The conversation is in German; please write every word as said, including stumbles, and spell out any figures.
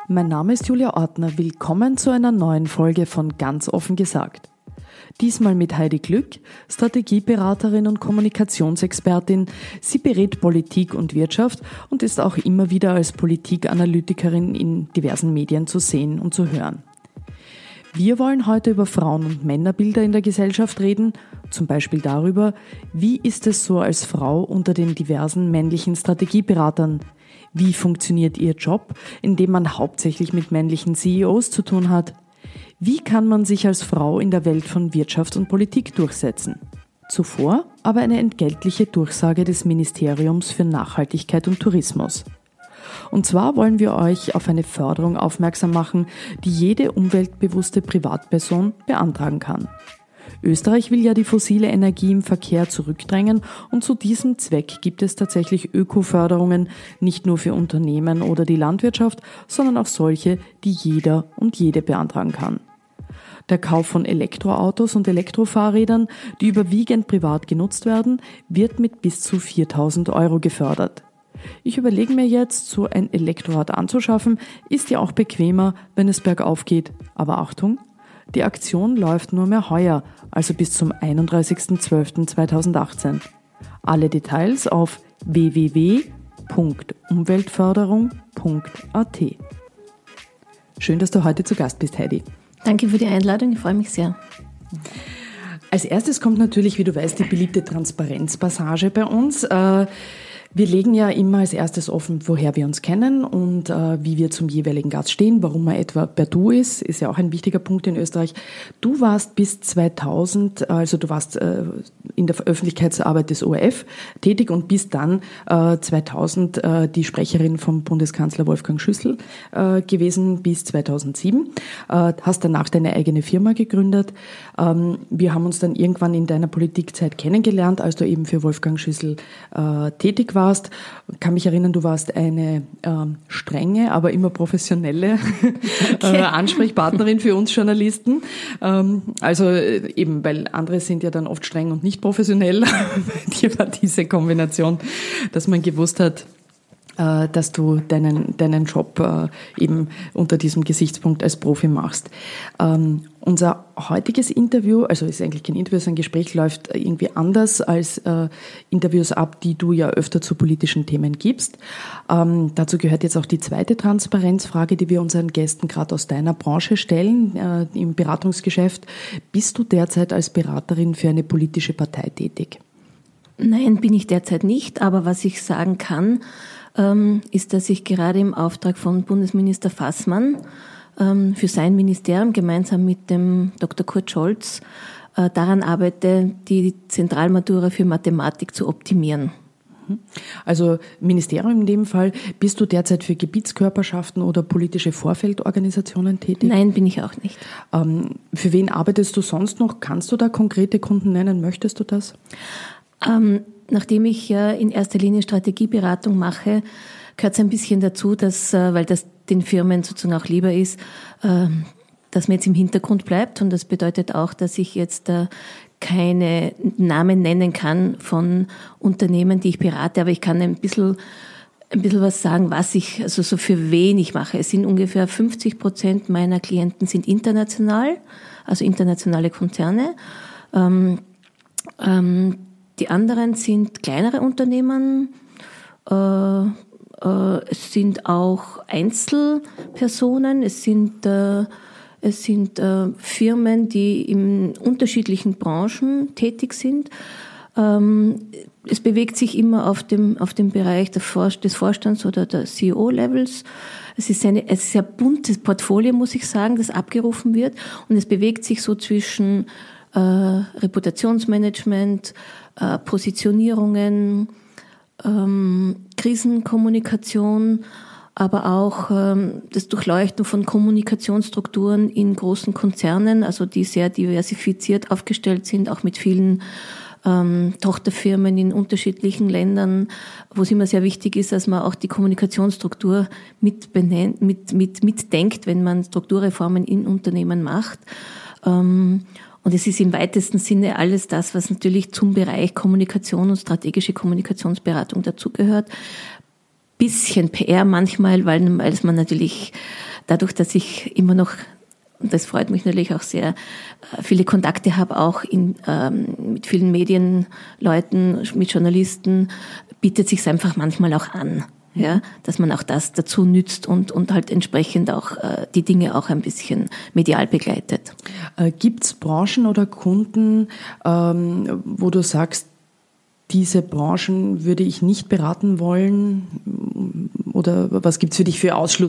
Mein Name ist Julia Ortner. Willkommen zu einer neuen Folge von Ganz offen gesagt. Diesmal mit Heidi Glück, Strategieberaterin und Kommunikationsexpertin. Sie berät Politik und Wirtschaft und ist auch immer wieder als Politikanalytikerin in diversen Medien zu sehen und zu hören. Wir wollen heute über Frauen- und Männerbilder in der Gesellschaft reden, zum Beispiel darüber, wie ist es so als Frau unter den diversen männlichen Strategieberatern? Wie funktioniert ihr Job, in dem man hauptsächlich mit männlichen C E Os zu tun hat? Wie kann man sich als Frau in der Welt von Wirtschaft und Politik durchsetzen? Zuvor aber eine entgeltliche Durchsage des Ministeriums für Nachhaltigkeit und Tourismus. Und zwar wollen wir euch auf eine Förderung aufmerksam machen, die jede umweltbewusste Privatperson beantragen kann. Österreich will ja die fossile Energie im Verkehr zurückdrängen und zu diesem Zweck gibt es tatsächlich Öko-Förderungen, nicht nur für Unternehmen oder die Landwirtschaft, sondern auch solche, die jeder und jede beantragen kann. Der Kauf von Elektroautos und Elektrofahrrädern, die überwiegend privat genutzt werden, wird mit bis zu viertausend Euro gefördert. Ich überlege mir jetzt, so ein Elektrorad anzuschaffen, ist ja auch bequemer, wenn es bergauf geht. Aber Achtung, die Aktion läuft nur mehr heuer, also bis zum einunddreißigsten zwölften zweitausendachtzehn. Alle Details auf w w w punkt umweltförderung punkt a t. Schön, dass du heute zu Gast bist, Heidi. Danke für die Einladung, ich freue mich sehr. Als erstes kommt natürlich, wie du weißt, die beliebte Transparenzpassage bei uns. Wir legen ja immer als erstes offen, woher wir uns kennen und äh, wie wir zum jeweiligen Gast stehen, warum er etwa per Du ist, ist ja auch ein wichtiger Punkt in Österreich. Du warst bis zweitausend, also du warst äh, in der Öffentlichkeitsarbeit des O R F tätig und bist dann äh, zweitausend äh, die Sprecherin vom Bundeskanzler Wolfgang Schüssel äh, gewesen bis zweitausendsieben. Äh, hast danach deine eigene Firma gegründet. Ähm, wir haben uns dann irgendwann in deiner Politikzeit kennengelernt, als du eben für Wolfgang Schüssel äh, tätig warst. Warst. Ich kann mich erinnern, du warst eine ähm, strenge, aber immer professionelle okay. äh, Ansprechpartnerin für uns Journalisten. Ähm, also äh, eben, weil andere sind ja dann oft streng und nicht professionell. Bei dir war diese Kombination, dass man gewusst hat, äh, dass du deinen, deinen Job äh, eben unter diesem Gesichtspunkt als Profi machst. Ähm, Unser heutiges Interview, also ist eigentlich kein Interview, sondern ein Gespräch, läuft irgendwie anders als äh, Interviews ab, die du ja öfter zu politischen Themen gibst. Ähm, dazu gehört jetzt auch die zweite Transparenzfrage, die wir unseren Gästen gerade aus deiner Branche stellen, äh, im Beratungsgeschäft. Bist du derzeit als Beraterin für eine politische Partei tätig? Nein, bin ich derzeit nicht, aber was ich sagen kann, ähm, ist, dass ich gerade im Auftrag von Bundesminister Fassmann für sein Ministerium gemeinsam mit dem Doktor Kurt Scholz äh, daran arbeite, die Zentralmatura für Mathematik zu optimieren. Also Ministerium in dem Fall, bist du derzeit für Gebietskörperschaften oder politische Vorfeldorganisationen tätig? Nein, bin ich auch nicht. Ähm, für wen arbeitest du sonst noch? Kannst du da konkrete Kunden nennen? Möchtest du das? Ähm, nachdem ich äh, in erster Linie Strategieberatung mache, gehört es ein bisschen dazu, dass, äh, weil das den Firmen sozusagen auch lieber ist, dass man jetzt im Hintergrund bleibt. Und das bedeutet auch, dass ich jetzt keine Namen nennen kann von Unternehmen, die ich berate, aber ich kann ein bisschen, ein bisschen was sagen, was ich, also so für wen ich mache. Es sind ungefähr fünfzig Prozent meiner Klienten sind international, also internationale Konzerne. Ähm, ähm, die anderen sind kleinere Unternehmen, äh, es sind auch Einzelpersonen, es sind, äh, es sind äh, Firmen, die in unterschiedlichen Branchen tätig sind. Ähm, es bewegt sich immer auf dem, auf dem Bereich des Vorstands oder der C E O-Levels. Es ist eine, ein sehr buntes Portfolio, muss ich sagen, das abgerufen wird. Und es bewegt sich so zwischen äh, Reputationsmanagement, äh, Positionierungen, Ähm, Krisenkommunikation, aber auch ähm, das Durchleuchten von Kommunikationsstrukturen in großen Konzernen, also die sehr diversifiziert aufgestellt sind, auch mit vielen ähm, Tochterfirmen in unterschiedlichen Ländern, wo es immer sehr wichtig ist, dass man auch die Kommunikationsstruktur mit benennt, mit, mit, mitdenkt, wenn man Strukturreformen in Unternehmen macht. Ähm, Und es ist im weitesten Sinne alles das, was natürlich zum Bereich Kommunikation und strategische Kommunikationsberatung dazugehört. Bisschen P R manchmal, weil, weil man natürlich dadurch, dass ich immer noch, und das freut mich natürlich auch sehr, viele Kontakte habe, auch in, ähm, mit vielen Medienleuten, mit Journalisten, bietet sich es einfach manchmal auch an. Ja, dass man auch das dazu nützt und, und halt entsprechend auch äh, die Dinge auch ein bisschen medial begleitet. Äh, Gibt es Branchen oder Kunden, ähm, wo du sagst, diese Branchen würde ich nicht beraten wollen? Oder was gibt es für dich für Ausschluss?